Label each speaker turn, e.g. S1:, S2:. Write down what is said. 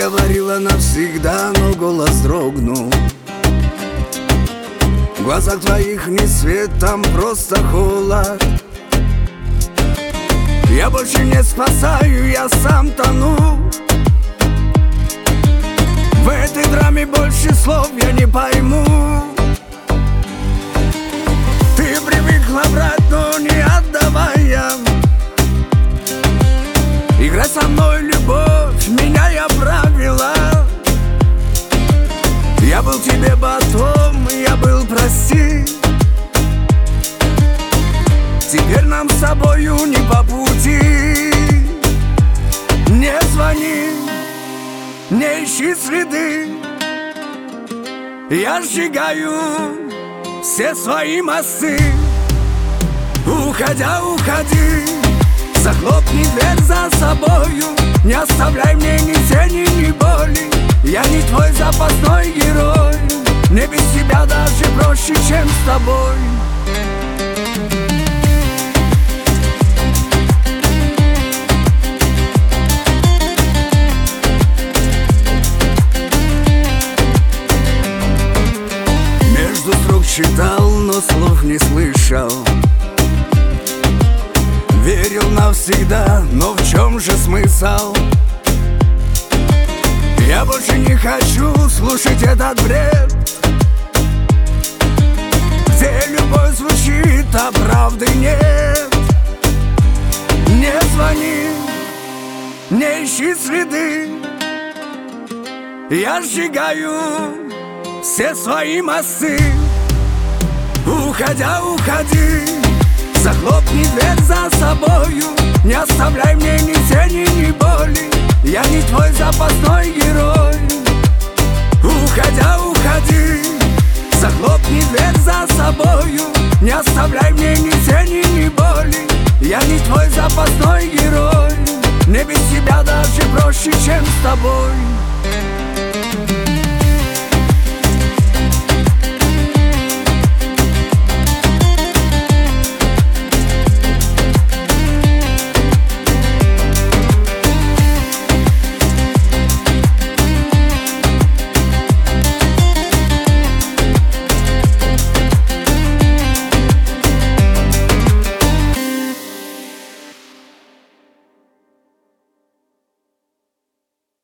S1: говорила навсегда, но голос дрогнул. В глазах твоих не свет, там просто холод. Я больше не спасаю, я сам тону. В этой драме больше слов я не пойму. Ты привыкла брать, но не отдавая. Играй со мной, любовь, меняя правила. Я был тебе батом, я был, прости. Теперь нам с тобою не по пути. Не звони, не ищи следы. Я сжигаю все свои мосты. Уходя, уходи, захлопни дверь за собою. Не оставляй мне ни тени, ни боли. Я не твой запасной герой. Мне без тебя даже проще, чем с тобой. Между строк читал, но слов не слышал. Верил навсегда, но в чем же смысл? Я больше не хочу слушать этот бред, где любовь звучит, а правды нет. Не звони, не ищи следы. Я сжигаю все свои мосты. Уходя, уходи, захлопни дверь за собою. Не оставляй мне ни тени, ни боли. Я не твой запасной герой. Уходя, уходи, захлопни дверь за собою. Не оставляй мне ни тени, ни боли. Я не твой запасной герой. Мне без тебя даже проще, чем с тобой.